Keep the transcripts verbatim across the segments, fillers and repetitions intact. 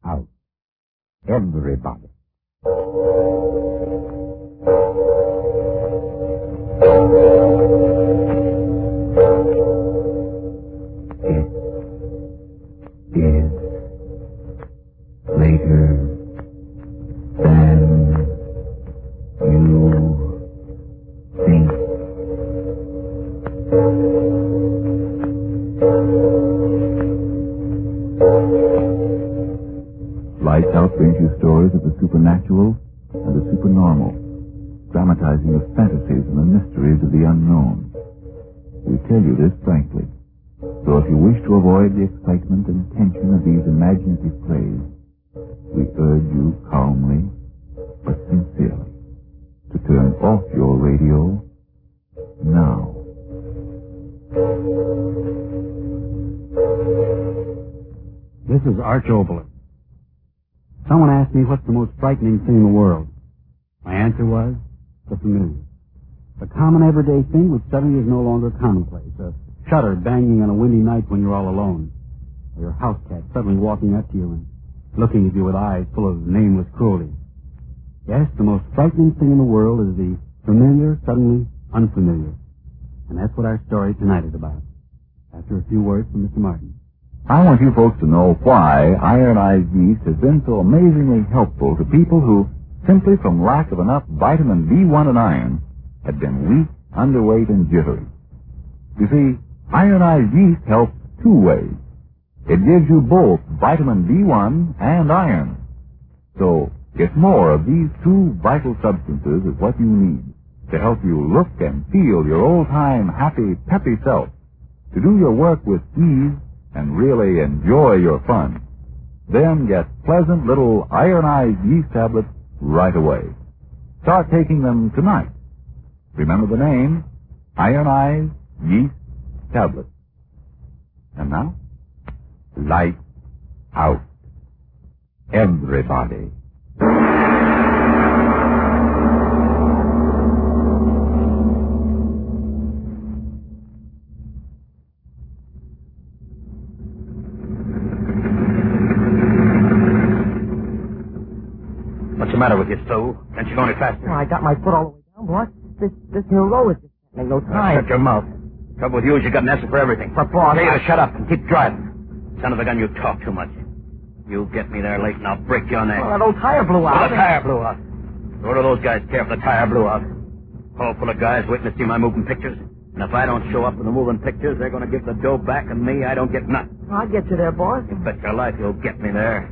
out. Everybody. It is later than you think. Lights Out brings you stories of the supernatural and the supernormal, dramatizing the fantasies and the mysteries of the unknown. We tell you this frankly, so if you wish to avoid the excitement and tension of these imaginative plays, we urge you calmly but sincerely to turn off your radio now. This is Arch Oboler. Someone asked me what's the most frightening thing in the world. My answer was, the familiar. The common everyday thing which suddenly is no longer commonplace. A shutter banging on a windy night when you're all alone. Or your house cat suddenly walking up to you and looking at you with eyes full of nameless cruelty. Yes, the most frightening thing in the world is the familiar suddenly unfamiliar. And that's what our story tonight is about. After a few words from Mister Martin. I want you folks to know why ironized yeast has been so amazingly helpful to people who, simply from lack of enough vitamin B one and iron, had been weak, underweight, and jittery. You see, ironized yeast helps two ways. It gives you both vitamin B one and iron. So, get more of these two vital substances is what you need to help you look and feel your old-time, happy, peppy self, to do your work with ease and really enjoy your fun. Then get pleasant little ironized yeast tablets right away. Start taking them tonight. Remember the name, ironized yeast tablets. And now, lights out. Everybody. What's the matter with you, Stu? Can't you go any faster? Oh, I got my foot all the way down, boss. This this new road is just ain't no time. Uh, shut your mouth. Trouble with you is you got an answer for everything. But, boss, Tell you I... to shut up and keep driving. Son of a gun, you talk too much. You get me there late and I'll break your neck. Well, that old tire blew out. Well, the tire blew out. What do those guys care if the tire blew out? Hall full of guys waiting to see my moving pictures. And if I don't show up in the moving pictures, they're going to give the dough back, and me, I don't get nothing. I'll get you there, boss. You bet your life you'll get me there.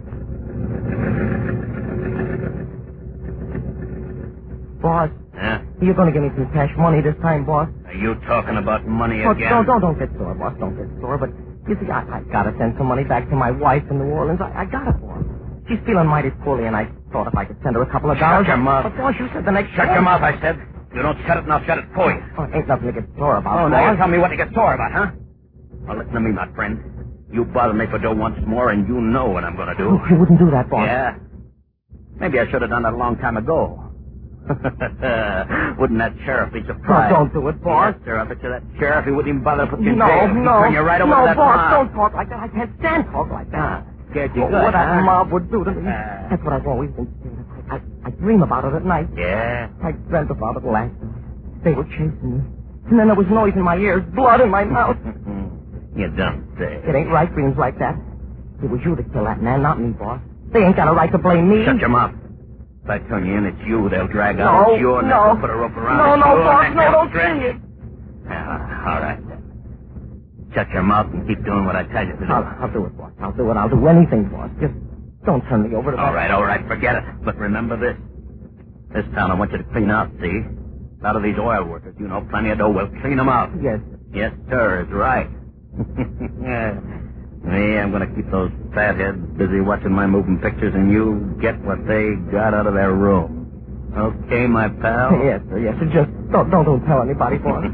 Boss. Yeah? You're going to give me some cash money this time, boss. Are you talking about money Oh, again? don't, don't, don't get sore, boss. Don't get sore. But, you see, I, I got to send some money back to my wife in New Orleans. I, I got it, boss. She's feeling mighty poorly, and I thought if I could send her a couple of dollars... Shut your mouth. But, boss, you said the next... Shut your mouth, I said. You don't shut it, and I'll shut it for you. Oh, ain't nothing to get sore about, Oh, boss. now you tell me what to get sore about, huh? Well, listen to me, my friend. You bother me for dough once more, and you know what I'm going to do. Oh, you wouldn't do that, boss. Yeah? Maybe I should have done that a long time ago. Wouldn't that sheriff be surprised? No, don't do it, boss. Yes, sir. I bet you that sheriff, he wouldn't even bother to put you in No, jail. He'd no. turn you right over no, to that boss, mob. don't talk like that. I can't stand talk like that. Scared you Well, good, what that huh? mob would do to me. Uh. That's what I've always been scared of. I, I dream about it at night. Yeah? I dreamt about it last night. They were chasing me. And then there was noise in my ears, blood in my mouth. You don't say. It ain't right dreams like that. It was you that killed that man, not me, boss. They ain't got a right to blame me. Shut your mouth. If I turn you in, it's you they'll drag out. No, It's your neck. no. They'll put a rope around No, it. no, Your boss, neck. no, They'll don't stretch- see it. Ah, all right, then. Shut your mouth and keep doing what I tell you to do. I'll, I'll do it, boss. I'll do it. I'll do anything, boss. Just don't turn me over to All that. right, all right, forget it. But remember this. This town I want you to clean out, see? A lot of these oil workers, you know, plenty of dough. We'll clean them out. Yes. Yes, sir, is right. Me, I'm going to keep those fatheads busy watching my moving pictures, and you get what they got out of their room. Okay, my pal? Yes, sir, yes, sir. Just don't, don't, don't tell anybody, boss.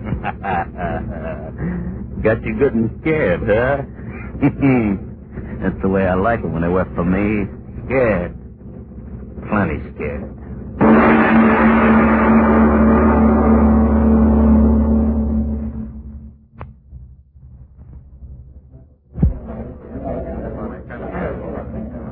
Got you good and scared, huh? That's the way I like it when they work for me. Scared. Plenty scared.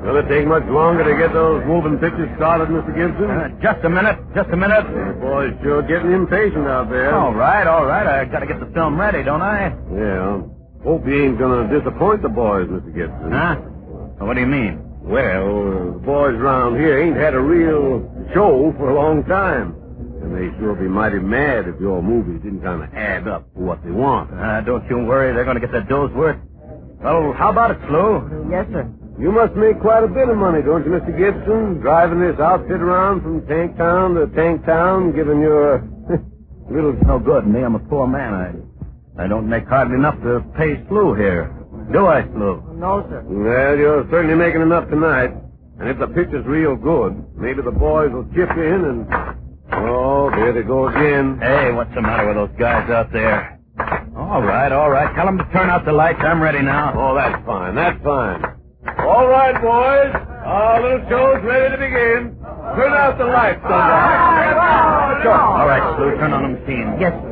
Will it take much longer to get those moving pictures started, Mister Gibson? Uh, just a minute. Just a minute. The boy's sure getting impatient out there. All right, all right. I got to get the film ready, don't I? Yeah. Hope he ain't going to disappoint the boys, Mister Gibson. Huh? What do you mean? Well, uh, the boys around here ain't had a real show for a long time. And they sure be mighty mad if your movies didn't kind of add up for what they want. Uh, don't you worry. They're going to get their dough's worth. Well, how about it, Flu? Yes, sir. You must make quite a bit of money, don't you, Mister Gibson? Driving this outfit around from Tank Town to Tank Town, giving your little... No good. Me, I'm a poor man. I I don't make hardly enough to pay Flu here. Do I, Flu? No, sir. Well, you're certainly making enough tonight. And if the picture's real good, maybe the boys will chip in and... Oh, there they go again. Hey, what's the matter with those guys out there? All right, all right. Tell them to turn out the lights. I'm ready now. Oh, that's fine. That's fine. All right, boys. Our little show's ready to begin. Turn out the lights, somebody. Sure. All right, Flu, turn on the machine. Yes, sir.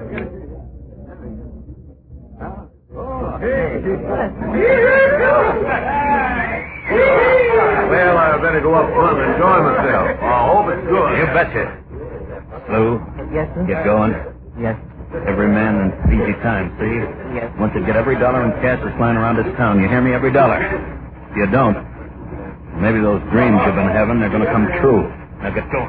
Well, I better go up front and enjoy myself. I hope it's good. You betcha. Flu, Yes, sir. get going. Yes. Every man in easy time, see? Yes. Want you to get every dollar in cash that's flying around this town. You hear me? Every dollar. If you don't, maybe those dreams you've been having are going to come true. Now get going.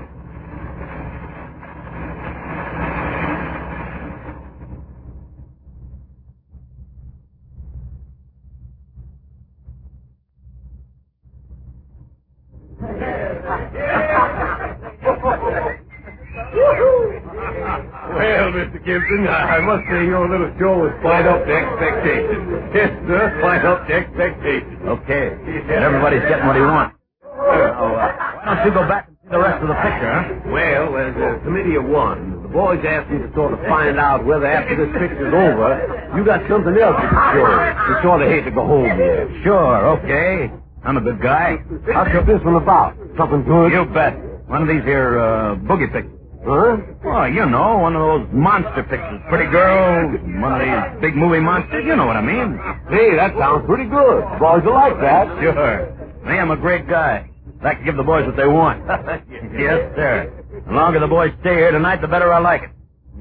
Well, Mister Gibson, I must say your little show was quite up to expectations. Yes, sir, quite up to expectations. Okay. And everybody's getting what he wants. Now, uh, why don't you go back and see the rest of the picture, huh? Well, as a committee of one, the boys asked me to sort of find out whether after this picture's over, you got something else you can show. You sort of hate to go home here. Sure, okay. I'm a good guy. How's this one about? Something good? You bet. One of these here, uh, boogie pictures. Huh? Well, you know, one of those monster pictures. Pretty girl, one of these big movie monsters. You know what I mean. Hey, that sounds pretty good. Boys will like that. Sure. Me, I'm a great guy. Like to give the boys what they want. Yes, sir. The longer the boys stay here tonight, the better I like it.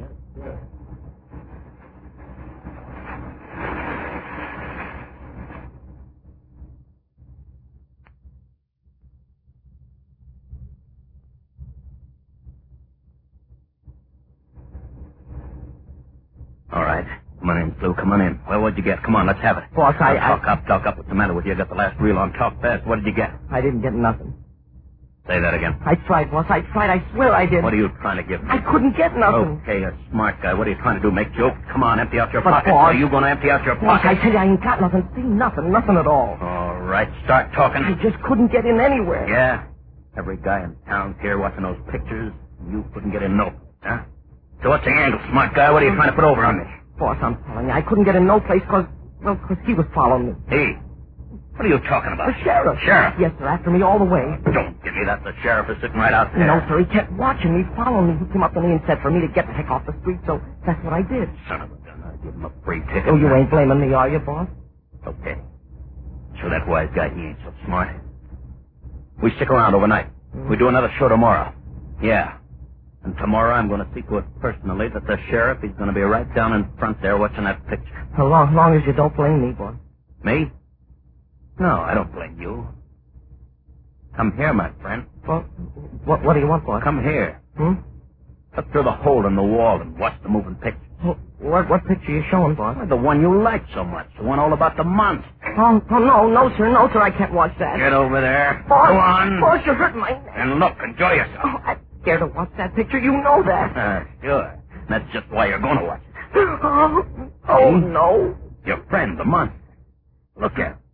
All right. Come on in, Flu. Come on in. Well, what'd you get? Come on, let's have it. Boss, I... Now, talk I, up, talk up. What's the matter with you? I got the last reel on. Talk fast. What did you get? I didn't get nothing. Say that again. I tried, boss. I tried. I swear I did. What are you trying to give me? I couldn't get nothing. Okay, a smart guy. What are you trying to do? Make jokes? Come on, empty out your But, pockets. boss- Are you going to empty out your Boss, I pockets? tell you, I ain't got nothing. See, nothing. Nothing at all. All right, start talking. I just couldn't get in anywhere. Yeah? Every guy in town's here watching those pictures. You couldn't get in no, huh? So what's the angle, smart guy? What are you trying to put over on me? Boss, I'm telling you, I couldn't get in no place because, well, because he was following me. Hey, what are you talking about? The sheriff. Sheriff? Yes, sir, after me all the way. Don't give me that. The sheriff is sitting right out there. No, sir, he kept watching me, following me. He came up to me and said for me to get the heck off the street, so that's what I did. Son of a gun, I give him a free ticket. Oh, you ain't blaming me, are you, boss? Okay. So that wise guy, he ain't so smart. We stick around overnight. We do another show tomorrow. Yeah. And tomorrow I'm going to see to it personally that the sheriff, he's going to be right down in front there watching that picture. As long, as long as you don't blame me, boss. Me? No, I don't blame you. Come here, my friend. Well, what, what do you want, boss? Come here. Hmm? Look through the hole in the wall and watch the moving picture. Well, what, what picture you showing, boss? The one you like so much. The one all about the monster. Oh, oh, no, no, sir, no, sir, I can't watch that. Get over there. Boss, Go on. Boss, you're hurting my neck. And look, enjoy yourself. Oh, I'm scared to watch that picture. You know that. Uh, sure. That's just why you're going to watch it. Oh, oh no. Your friend, the monster. Look at him.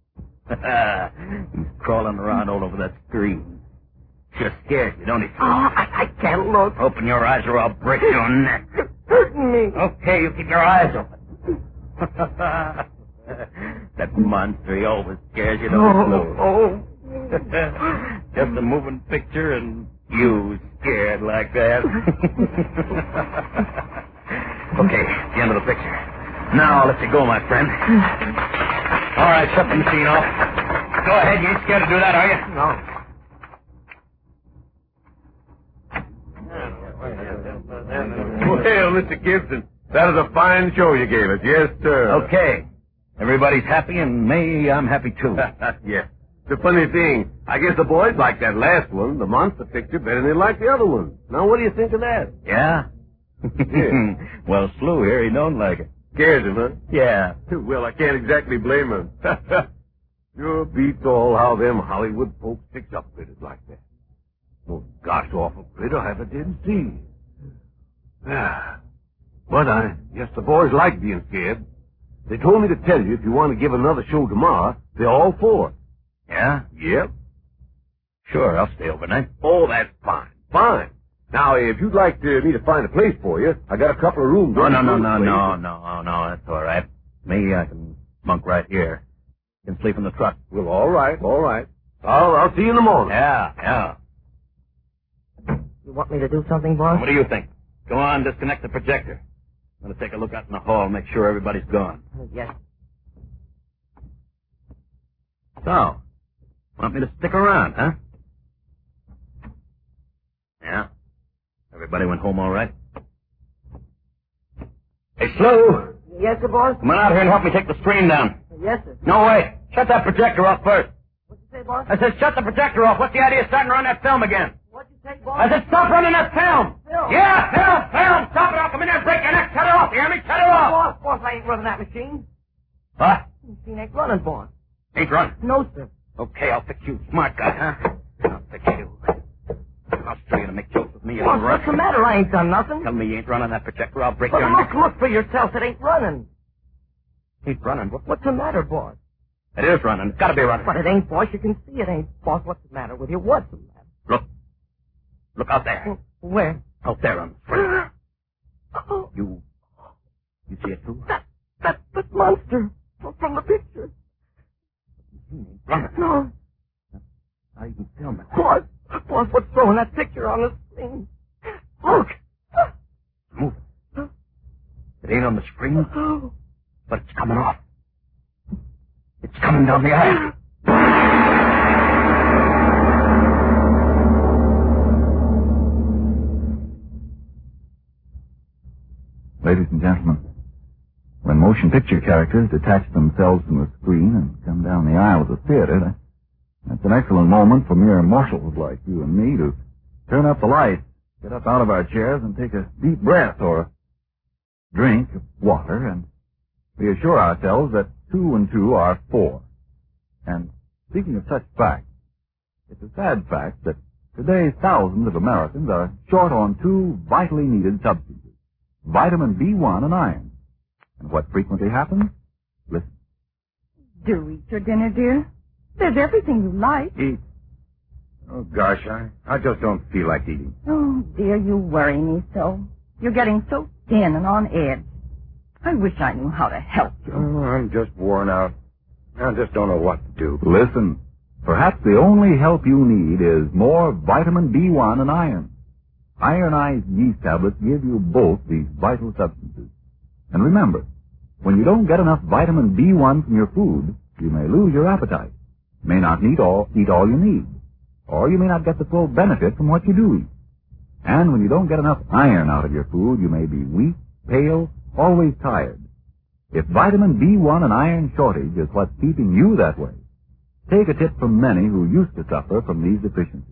He's crawling around all over that screen. Sure scares you, don't he? Oh, I, I can't look. Open your eyes or I'll break your neck. You're hurting me. Okay, you keep your eyes open. That monster, he always scares you, don't he? Oh, oh. Just a moving picture and you scared like that. Okay, the end of the picture. Now I'll let you go, my friend. All right, shut the machine off. Go ahead. You ain't scared to do that, are you? No. Well, Mister Gibson, that is a fine show you gave us. Yes, sir. Okay. Everybody's happy, and me, I'm happy, too. Yeah. The funny thing, I guess the boys like that last one, the monster picture, better than they like the other one. Now, what do you think of that? Yeah? Yeah. Well, Slew here, he don't like it. Scares him, huh? Yeah. Well, I can't exactly blame him. Sure beats all how them Hollywood folks fix up critters like that. Most gosh awful critter I ever did see. Ah. But I guess the boys like being scared. They told me to tell you if you want to give another show tomorrow, they're all for it. Yeah? Yep. Sure, I'll stay overnight. Oh, that's fine. Fine. Now, if you'd like to, me to find a place for you, I got a couple of rooms. No, on no, the no, room no, place. no, no, no, that's all right. Me, I can bunk right here. Can sleep in the truck. Well, all right, all right. I'll, I'll see you in the morning. Yeah, yeah. You want me to do something, boss? What do you think? Go on, disconnect the projector. I'm going to take a look out in the hall, make sure everybody's gone. Yes. So, want me to stick around, huh? Yeah? Everybody went home all right? Hey, Slew! Yes, sir, boss? Come on out here and help me take the screen down. Yes, sir. No, wait. Shut that projector off first. What'd you say, boss? I said shut the projector off. What's the idea of starting to run that film again? What'd you say, boss? I said stop running that film. Film? Yeah, film, film. Stop it. I'll come in there and break your neck. Shut it off. You hear me? Shut it off. Boss, boss, I ain't running that machine. What? The machine ain't running, boss. Ain't running. No, sir. Okay, I'll fix you. Smart guy, huh? I'll fix you. I'll show you to make jokes with me. You Boss, don't what's the run. matter? I ain't done nothing. Tell me you ain't running that projector. I'll break But your look, neck. look for yourself. It ain't running. Ain't running. What? What's the matter, boss? It is running. It's got to be running. But it ain't, boss. You can see it ain't. Boss, what's the matter with you? What's the matter? Look. Look out there. Where? Out there on the screen. Oh, You... You see it too? that, that, that monster from the picture. Running. No. How you can film it? Boss, boss, what's throwing that picture on the screen? Look. Move it. It ain't on the screen, Oh. but it's coming off. It's coming down the aisle. Ladies and gentlemen, when motion picture characters detach themselves from the screen and come down the aisle of the theater, that, that's an excellent moment for mere mortals like you and me to turn up the lights, get up out of our chairs, and take a deep breath or a drink of water, and reassure ourselves that two and two are four. And speaking of such facts, it's a sad fact that today thousands of Americans are short on two vitally needed substances, vitamin B one and iron. And what frequently happens? Listen. Do eat your dinner, dear. There's everything you like. Eat? Oh, gosh, I, I just don't feel like eating. Oh, dear, you worry me so. You're getting so thin and on edge. I wish I knew how to help you. Oh, I'm just worn out. I just don't know what to do. Listen. Perhaps the only help you need is more vitamin B one and iron. Ironized yeast tablets give you both these vital substances. And remember, when you don't get enough vitamin B one from your food, you may lose your appetite, may not eat all, eat all you need, or you may not get the full benefit from what you do eat. And when you don't get enough iron out of your food, you may be weak, pale, always tired. If vitamin B one and iron shortage is what's keeping you that way, take a tip from many who used to suffer from these deficiencies.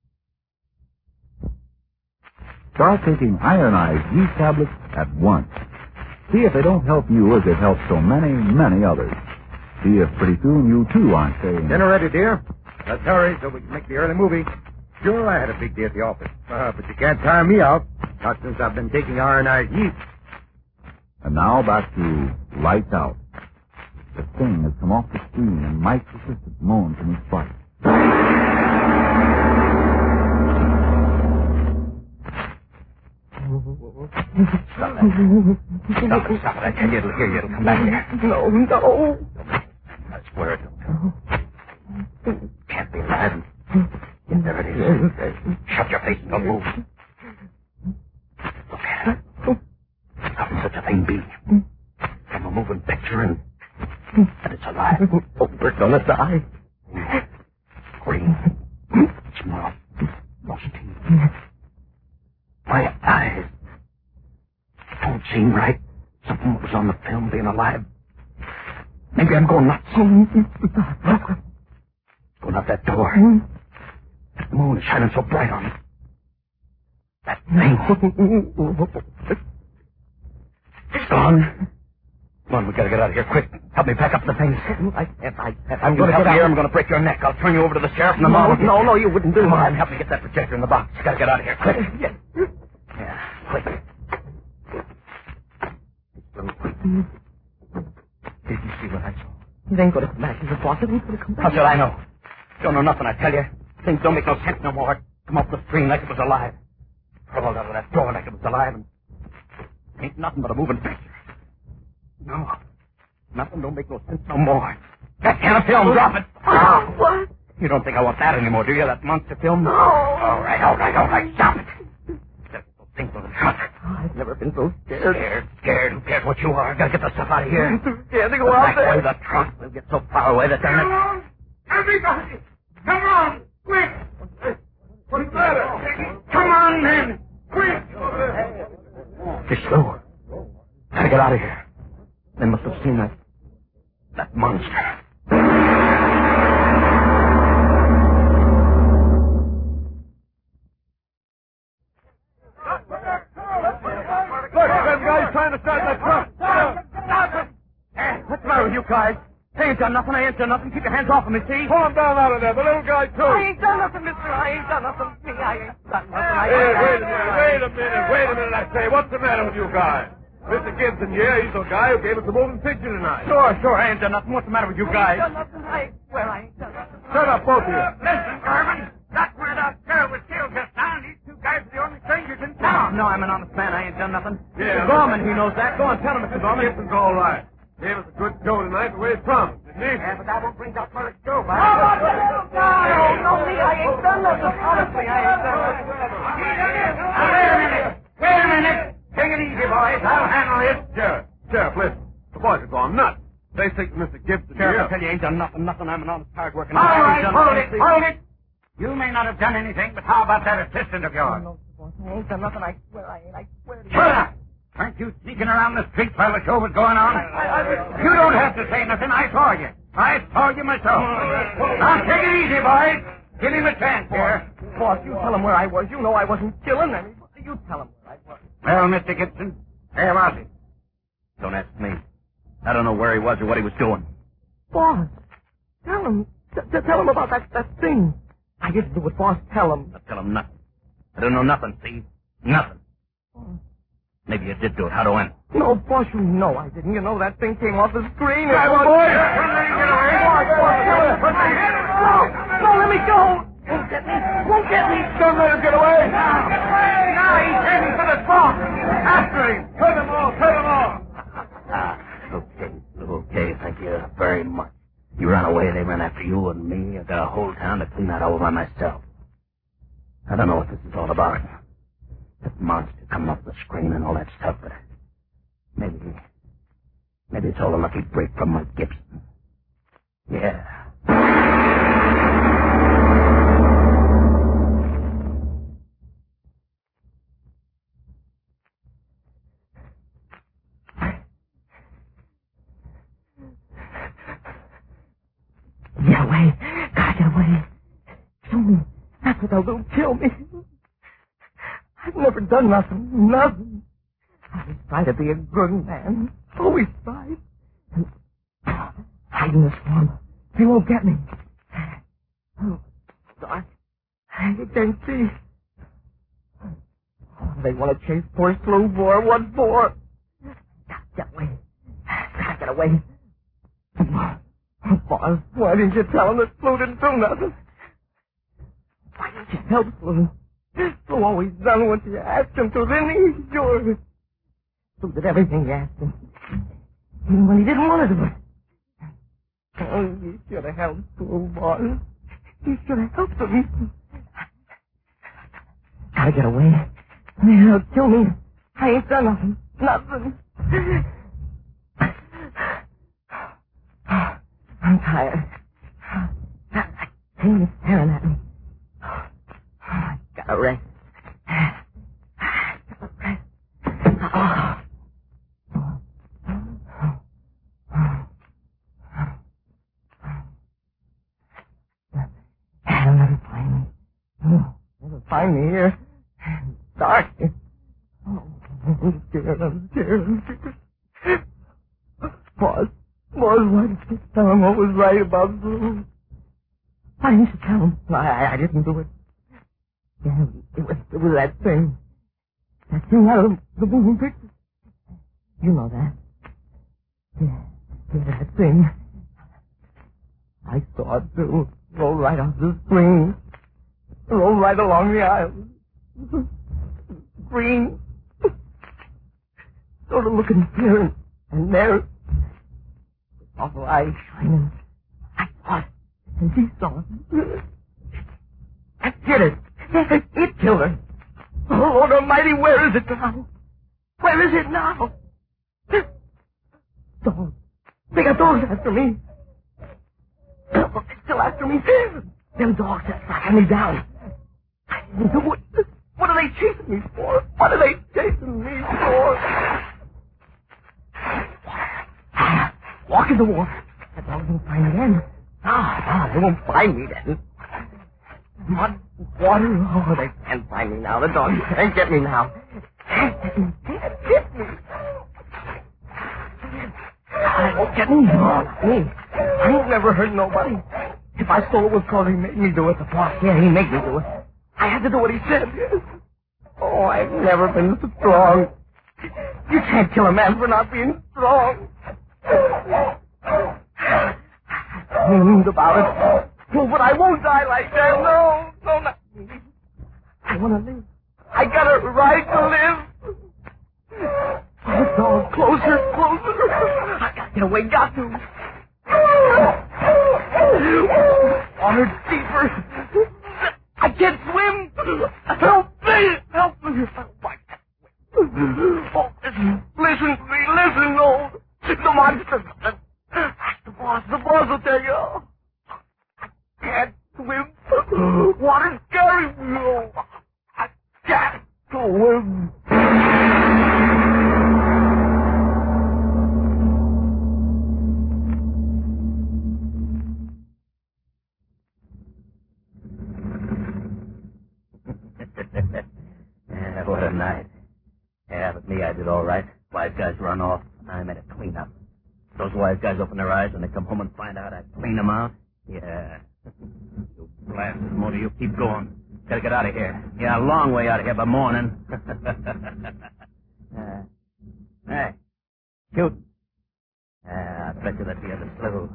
Start taking ironized yeast tablets at once. See if they don't help you as they've helped so many, many others. See if pretty soon you too aren't saying... Dinner ready, dear? Let's hurry so we can make the early movie. Sure, I had a big day at the office. Uh, but you can't tire me out. Not since I've been taking ironized yeast. And now back to Lights Out. The thing has come off the screen and Mike's assistant moans in his fright. Stop that. Stop it, stop it. I tell you, it'll hear you. It'll come back here. No, no. I swear it don't. Can't be mad. Yeah, there it is. Shut your face and don't move. Look at it. How can such a thing be? From a moving picture and... and it's alive. Oh, Bert's on its eye. Yeah. right. Something was on the film being alive. Maybe I'm going nuts. Look. Going out that door. The moon is shining so bright on it. That thing. It's gone. Come on, we gotta get out of here quick. Help me pack up the things. I can't, I can't. I'm going to help you here. I'm going to break your neck. I'll turn you over to the sheriff in the No, moment. no, no, you wouldn't do Come that. on, help me get that projector in the box. Gotta get out of here quick. Yes. Yeah, quick. Did you see what I saw? It ain't going to come back. He's a boss. It ain't going to come back. How should I know? Don't know nothing, I tell you. Things don't make no sense no more. Come off the screen like it was alive. Crawled out of that door like it was alive, and ain't nothing but a moving picture. No. Nothing don't make no sense no more. That can of film, drop it. Oh, what? You don't think I want that anymore, do you? That monster film? No. All right, all right, all right. Stop it. There's no things on the truck. Oh, I've never been so scared. Scared, scared. Who cares what you are? Gotta get the stuff out of here. I'm too scared to go out Back away there. the truck. We'll get so far away that they're Come not... on! Everybody! Come on! Quick! What's the matter? Come on, men! Quick! Fish slow. Gotta get out of here. They must have seen that... that monster. Look, that guy's trying to start that truck. Stop! Stop it! What's the matter with you guys? I ain't done nothing. I ain't done nothing. Keep your hands off of me, see? Pull him down out of there. The little guy, too. I ain't done nothing, mister. I ain't done nothing. Me, I ain't done nothing. I Hey, ain't wait a done minute, wait a minute, wait a minute, I say. What's the matter with you guys? Mister Gibson here, he's the guy who gave us the moving picture tonight. Sure, sure. I ain't done nothing. What's the matter with you guys? I ain't done nothing. I swear I ain't done nothing. Shut up, both of you. Listen, Garvin, that's where that sheriff was killed just now, and these two guys are the only strangers in town. No, I'm an honest man. I ain't done nothing. Yeah. Mister Gorman, he knows that. Go on, tell him, Mister Gorman. Gibson's all right. Gave us a good show tonight the way he promised, didn't he? Yeah, but that won't bring out Murdoch Joe No, back. no, me, I ain't done nothing. Honestly, I ain't done nothing. Now, wait a minute. Wait a minute. Take it easy, boys. I'll handle this. Sheriff, Sheriff, listen. The boys are gone nuts. They think Mister Gibson Sheriff, I here. tell you, ain't done nothing. Nothing. I'm an honest, hard-working All man. I right, ain't done hold nothing. it, See? hold it. You may not have done anything, but how about that assistant of yours? No, boss, I ain't done nothing. I swear I ain't. I swear to you. Shut up! Weren't you sneaking around the streets while the show was going on? You don't have to say nothing. I saw you. I saw you myself. Now, take it easy, boys. Give him a chance here. Boss, you tell him where I was. You know I wasn't killing anybody. You tell him where I was. Well, Mister Gibson, where was he? Don't ask me. I don't know where he was or what he was doing. Boss, tell him. T- t- tell him about that, that thing. I didn't do it, boss. Tell him. I tell him nothing. I don't know nothing, see? Nothing. Maybe you did do it. How do I know? No, boss, you know I didn't. You know that thing came off the screen. Grab him, boys! Get away! No, no, let me go. Won't get me. Won't get me. Don't let him get away! Now he's heading for the swamp. After him. Cut him off! Cut him off! Ah, okay. Okay, thank you very much. You ran away, they ran after you and me. I got a whole town to clean that over by myself. I don't know what this is all about. That monster coming off the screen and all that stuff, but maybe, maybe it's all a lucky break from Mike Gibson. Yeah. Get away. Gotta get away. Kill me. That's what they'll do. Kill me. I've never done nothing. Nothing. I always try to be a good man. Always tried. And hide in the swamp. They won't get me. Oh, dark. You can't see. Oh, they want to chase poor slow boy. What for? Gotta get away. Gotta get away. Oh, boss, why didn't you tell him that Flu didn't do nothing? Why didn't you help Flu? Flu always done what you asked him to, didn't he? Sure. Flu did everything you asked him. Even when he didn't want to do it. Oh, you should have helped Flu, boss. You should have helped him. Gotta get away. They'll kill me. I ain't done nothing. Nothing. I'm tired. That pain is staring at me. I gotta rest. Gotta rest. Oh. find me here. Dark. Oh, I'm scared, I'm scared, I'm scared. Boss, boss, why didn't you tell him what was right about Blue? Why didn't you tell him? I, I, I didn't do it. Yeah, it was, it was that thing. That thing out of the moving picture. You know that. Yeah, yeah, that thing. I saw it too. Roll right off the screen. Roll right along the aisle. Green. Sort of looking here and, and there. Awful eyes shining. I saw it. And he saw it. That did it. It killed her. Oh, Lord Almighty, where is it now? Where is it now? Dogs. They got dogs after me. They're still after me. Them dogs are tracking me down. What, what are they chasing me for? What are they chasing me for? Walk in the water. The dogs won't find me then. Ah, ah, they won't find me then. Mud, water, oh, they can't find me now. The dogs can't get me now. Can't get me, can't get me. They won't get me. No, not me. I ain't never hurt nobody. If I stole it was because he made me do it. The boss, yeah, he made me do it. I had to do what he said. Oh, I've never been so strong. You can't kill a man for not being strong. Think about it. Oh, but I won't die like that. No, no, not me. I want to live. I got a right to live. Oh, dog, closer, closer. I got to get away, got to. Water deeper. I can't swim. Help me, help me. Oh, listen, listen to me, listen, no. The monster. The boss, the boss will tell you. I can't swim. Water's carrying me. Oh, I can't swim. Yeah, what a night. Yeah, but me, I did all right. Wise guys run off. I made a clean-up. Those wise guys open their eyes when they come home and find out I cleaned them out. Yeah. You blasted motor, you keep going. Gotta get out of here. Yeah, a long way out of here by morning. uh, hey, shoot. Yeah, I bet you that'd be the slew.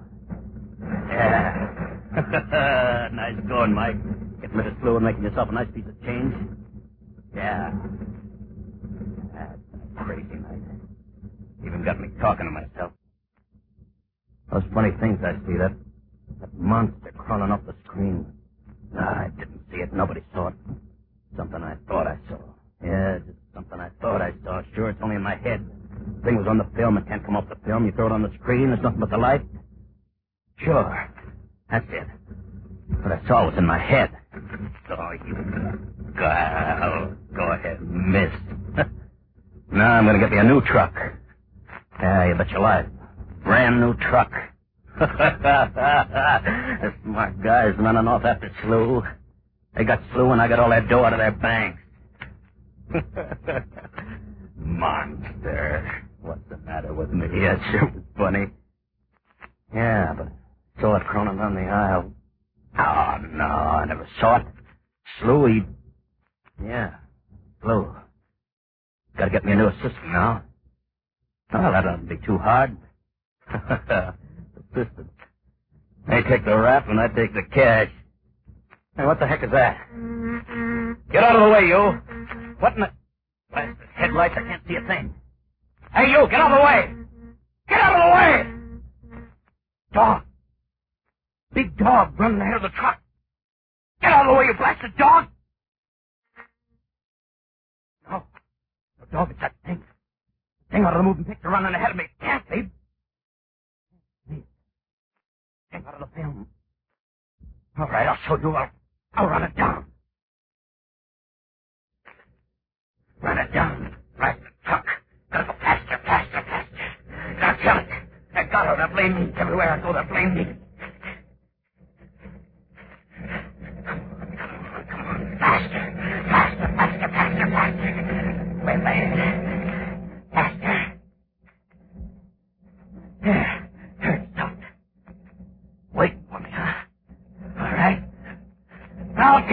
Yeah. Nice going, Mike. Getting rid of slew and making yourself a nice piece of change. Yeah. That's a crazy night. Even got me talking to myself. Those funny things I see, that that monster crawling up the screen. No, I didn't see it. Nobody saw it. Something I thought I saw. Yeah, just something I thought I saw. Sure, it's only in my head. The thing was on the film. It can't come off the film. You throw it on the screen. There's nothing but the light. Sure. That's it. What I saw was in my head. Oh, you... Go, go ahead, miss. Now I'm going to get me a new truck. Yeah, you bet your life. Brand new truck. The smart guys running off after Slew. They got Slew and I got all that dough out of their banks. Monster. What's the matter with me? That sure was funny. Yeah, but I saw it crawling down the aisle. Oh, no, I never saw it. Slew, he... Yeah, Slew. Gotta get me a new assistant now. Oh, that doesn't be too hard. Assistant. They take the rap and I take the cash. Hey, what the heck is that? Get out of the way, you. What in the... Blasted headlights, I can't see a thing. Hey, you, get out of the way. Get out of the way. Dog. Big dog running ahead of the truck. Get out of the way, you blasted dog. No. No, dog, it's that thing. Thing out of the moving picture running ahead of me. Can't see. Thing out of the film. All right, I'll show you. I'll, I'll run it down. Run it down. Right the truck. Gotta go faster, faster, faster. Gotta kill it. I got her. They blame me. Everywhere I go, they blame me. Come on, come on, faster.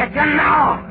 get you now.